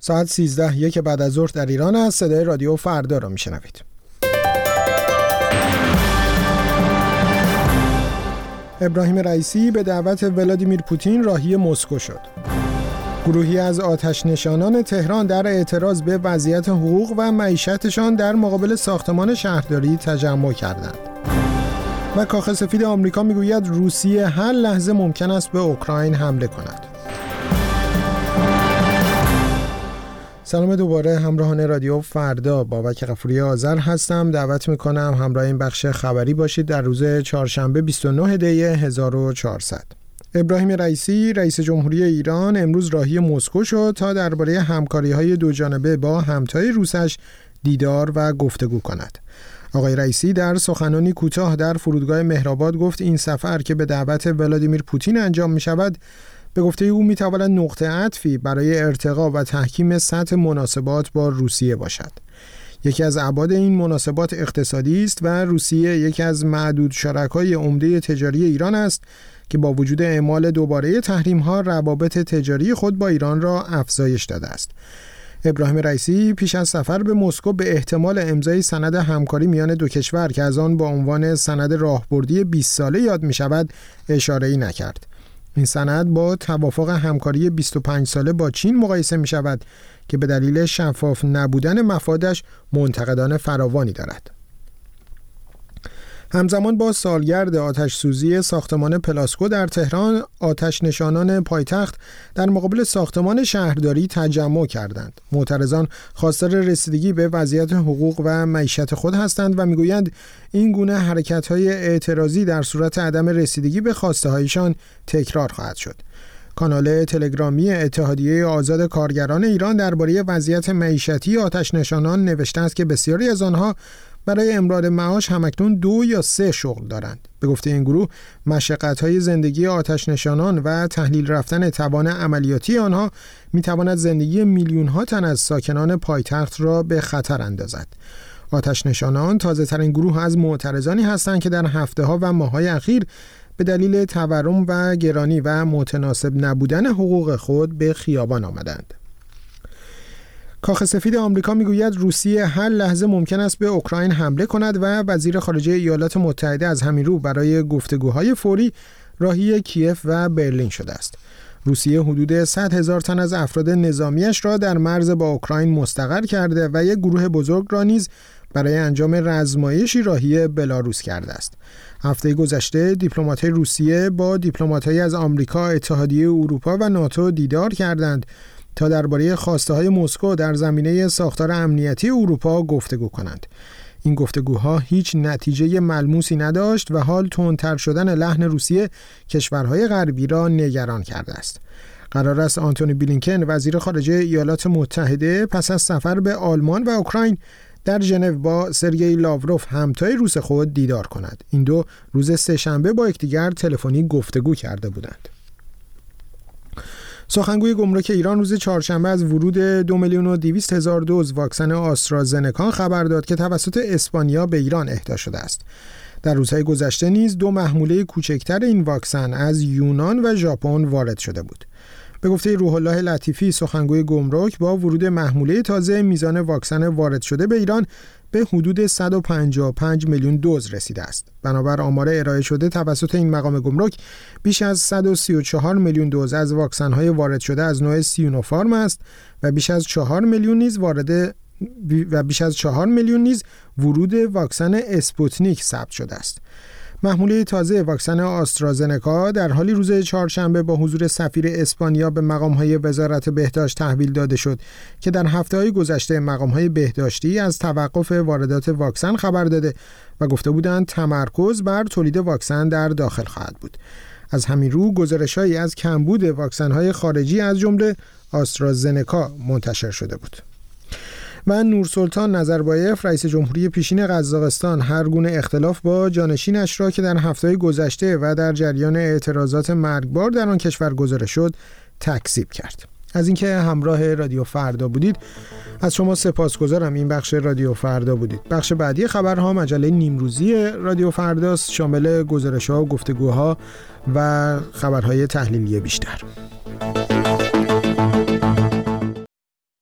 ساعت 13:01 بعد از ظهر در ایران است. صدای رادیو فردا را میشنوید. ابراهیم رئیسی به دعوت ولادیمیر پوتین راهی مسکو شد. گروهی از آتش‌نشانان تهران در اعتراض به وضعیت حقوق و معیشتشان در مقابل ساختمان شهرداری تجمع کردند. و کاخ سفید آمریکا میگوید روسیه هر لحظه ممکن است به اوکراین حمله کند. سلام دوباره همراهان رادیو فردا، بابک غفوری آذر هستم. دعوت میکنم همراه این بخش خبری باشید در روز چهارشنبه 29 دی 1400. ابراهیم رئیسی رئیس جمهوری ایران امروز راهی مسکو شد تا درباره همکاری‌های دوجانبه با همتای روسش دیدار و گفتگو کند. آقای رئیسی در سخنانی کوتاه در فرودگاه مهرآباد گفت این سفر که به دعوت ولادیمیر پوتین انجام می‌شود به گفته او می‌تواند نقطه عطفی برای ارتقا و تحکیم سطح مناسبات با روسیه باشد. یکی از ابعاد این مناسبات اقتصادی است و روسیه یکی از معدود شرکای عمده تجاری ایران است که با وجود اعمال دوباره تحریم‌ها روابط تجاری خود با ایران را افزایش داده است. ابراهیم رئیسی پیش از سفر به مسکو به احتمال امضای سند همکاری میان دو کشور که از آن با عنوان سند راهبردی 20 ساله یاد می‌شود اشاره‌ای نکرد. این سند با توافق همکاری 25 ساله با چین مقایسه می‌شود که به دلیل شفاف نبودن مفادش منتقدان فراوانی دارد. همزمان با سالگرد آتش‌سوزی ساختمان پلاسکو در تهران، آتش‌نشانان پایتخت در مقابل ساختمان شهرداری تجمع کردند. معترضان خواستار رسیدگی به وضعیت حقوق و معیشت خود هستند و میگویند این گونه حرکت‌های اعتراضی در صورت عدم رسیدگی به خواسته‌هایشان تکرار خواهد شد. کانال تلگرامی اتحادیه آزاد کارگران ایران درباره وضعیت معیشتی آتش‌نشانان نوشته است که بسیاری از آنها برای امرار معاش همکنون 2 یا 3 شغل دارند. به گفته این گروه مشقت‌های زندگی آتش‌نشانان و تحلیل رفتن توان عملیاتی آنها می‌تواند زندگی میلیون‌ها تن از ساکنان پایتخت را به خطر اندازد. آتش‌نشانان تازه‌ترین گروه از معترضانی هستند که در هفته‌ها و ماه‌های اخیر به دلیل تورم و گرانی و متناسب نبودن حقوق خود به خیابان آمدند. کاخ سفید آمریکا میگوید روسیه هر لحظه ممکن است به اوکراین حمله کند و وزیر خارجه ایالات متحده از همین رو برای گفتگوهای فوری راهی کیف و برلین شده است. روسیه حدود 100,000 تن از افراد نظامیش را در مرز با اوکراین مستقر کرده و یک گروه بزرگ را نیز برای انجام رزمایشی راهی بلاروس کرده است. هفته گذشته دیپلمات‌های روسیه با دیپلمات‌های از آمریکا، اتحادیه اروپا و ناتو دیدار کردند تا درباره خواسته‌های مسکو در زمینه ساختار امنیتی اروپا گفتگو کنند. این گفتگوها هیچ نتیجه ملموسی نداشت و حال تندتر شدن لحن روسیه کشورهای غربی را نگران کرده است. قرار است آنتونی بلینکن وزیر خارجه ایالات متحده پس از سفر به آلمان و اوکراین در ژنو با سرگئی لاوروف همتای روس خود دیدار کند. این دو روز سه‌شنبه با یکدیگر تلفنی گفتگو کرده بودند. سخنگوی گمرک ایران روز چهارشنبه از ورود 2,200,000 دوز واکسن آسترازنکا خبر داد که توسط اسپانیا به ایران اهدا شده است. در روزهای گذشته نیز 2 محموله کوچکتر این واکسن از یونان و ژاپن وارد شده بود. به گفته روح الله لطیفی سخنگوی گمرک، با ورود محموله تازه میزان واکسن وارد شده به ایران به حدود 155 میلیون دوز رسیده است. بنابر آمار ارائه شده توسط این مقام گمرک، بیش از 134 میلیون دوز از واکسن‌های وارد شده از نوع سینوفارم است و بیش از 4 میلیون نیز ورود واکسن اسپوتنیک ثبت شده است. محموله تازه واکسن آسترازنکا در حالی روز چهارشنبه با حضور سفیر اسپانیا به مقام‌های وزارت بهداشت تحویل داده شد که در هفته‌های گذشته مقام‌های بهداشتی از توقف واردات واکسن خبر داده و گفته بودند تمرکز بر تولید واکسن در داخل خواهد بود. از همین رو گزارش‌هایی از کمبود واکسن‌های خارجی از جمله آسترازنکا منتشر شده بود. و نورسلطان نظربایف رئیس جمهوری پیشین قزاقستان هر گونه اختلاف با جانشینش را که در هفته‌های گذشته و در جریان اعتراضات مرگبار در آن کشور گزارش شد تکذیب کرد. از اینکه همراه رادیو فردا بودید از شما سپاسگزارم. این بخش رادیو فردا بودید. بخش بعدی خبرها مجله نیمروزی رادیو فرداست، شامل گزارش‌ها و گفتگوها و خبرهای تحلیلی بیشتر.